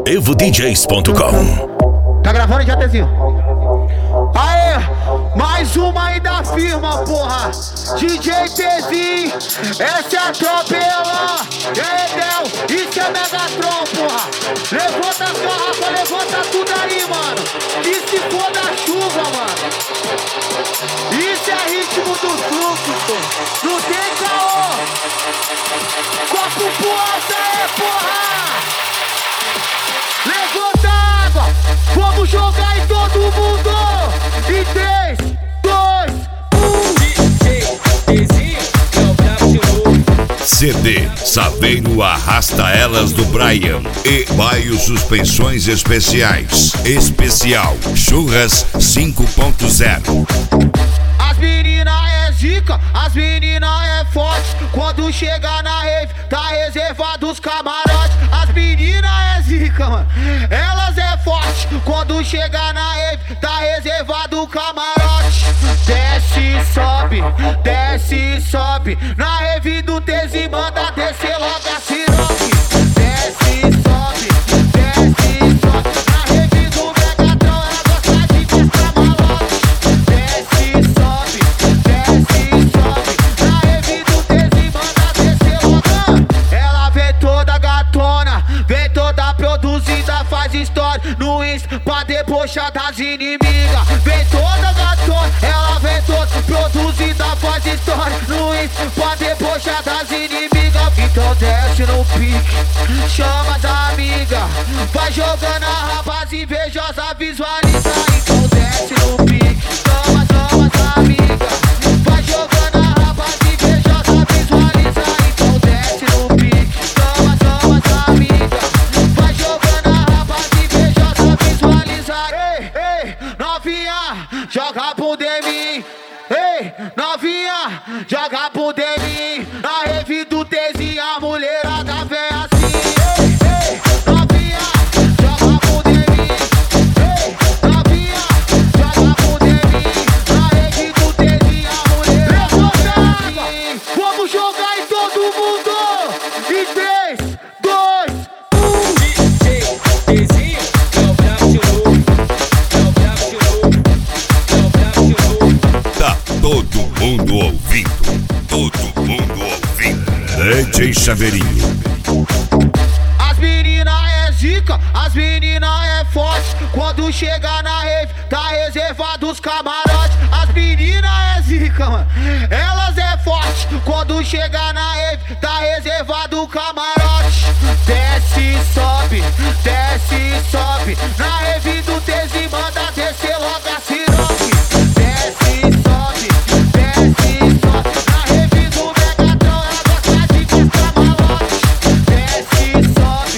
EvoDJs.com. Tá gravando já, Tezinho? Aê, mais uma aí da firma, porra. DJ Tezinho, essa é a tropela. E aí, Del, isso é Megatron, porra. Levanta a garrafa, levanta tudo aí, mano. E se for da chuva, mano. Isso é ritmo do fluxo, porra. Não tem caô. Copo pro alto aí, porra. Levanta a água, vamos jogar em todo mundo. E 3, 2, 1. DJ Tezinho é o brabo de novo. CD Saveiro Arrasta Elas do Brian e Baio Suspensões Especiais. Especial Churras 5.0. As meninas é zica, as meninas é forte. Quando chega na rave, tá reservado os camarotes. As meninas é zica, mano, elas é forte. Quando chega na rave, tá reservado o camarote. Desce e sobe. Na rave do Tezi manda descer logo a siroque. Desce e sobe. Na reve do Megatron, ela gosta de festa malote. Desce e sobe. Na reve do Tezi manda descer logo. Ela vem toda gatona, vem toda produzida, faz história no Insta pra debochar das inimigas. Vem toda gatona, ela vem toda produzida, faz história no Insta pra debochar das inimigas. Então desce no pique, chama as amigas, vai jogando a rapaz invejosa, visualiza. Então desce no pique, chama as amigas, vai jogando a rapaz invejosa, visualiza. Então desce no pique, chama as amigas, vai jogando a rapaz invejosa, visualiza. Ei, novinha, joga bunda em mim. Ei, novinha, joga bunda em mim. Na rave do Tezinho, a mulherada vem assim. Ei, novinha, joga bunda em mim. Ei, novinha, joga bunda em mim. Na rave do Tezinho, a mulherada vem assim. Vamos jogar em todo mundo. E 3, 2, 1. DJ Tezinho é o brabo de novo. É o brabo de novo. É o brabo de novo. Tá todo mundo ouvindo. DJ Saveirinho. As meninas é zica, as meninas é forte. Quando chega na rave, tá reservado os camarotes. As meninas é zica, mano, elas é forte. Quando chega na rave, tá reservado o camarote. Desce e sobe. Na rave do Tezi manda descer logo a siroque. Desce e sobe. Na reve do Megatron, ela gosta de festa malote. Desce e sobe.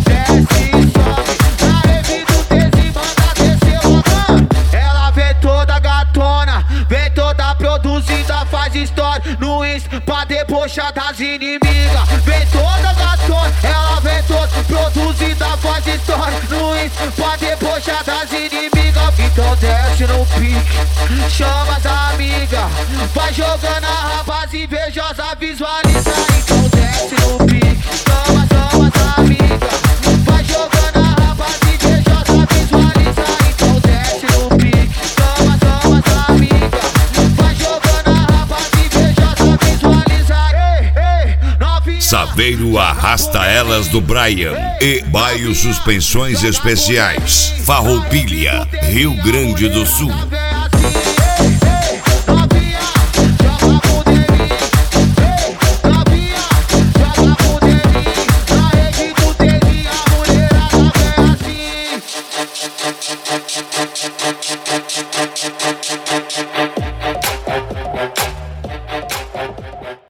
Na reve do Tezi manda descer logo. Ela vem toda gatona, vem toda produzida, faz história no Insta pra debochar das inimigas. Vem toda gatona, ela vem toda produzida, faz história no Insta pra debochar das inimigas. Então desce no pique, chama as amigas, vai jogando a rapaz invejosa, visualiza. Então desce no pique, chama as amigas, vai jogando a rapaz invejosa, visualiza. Então desce no pique, chama as amigas, vai jogando a rapaz invejosa, visualiza. Ei, novinha. Saveiro Arrasta Elas do Brian e Baio Suspensões Especiais. Farroupilha, Rio Grande do Sul. Assim.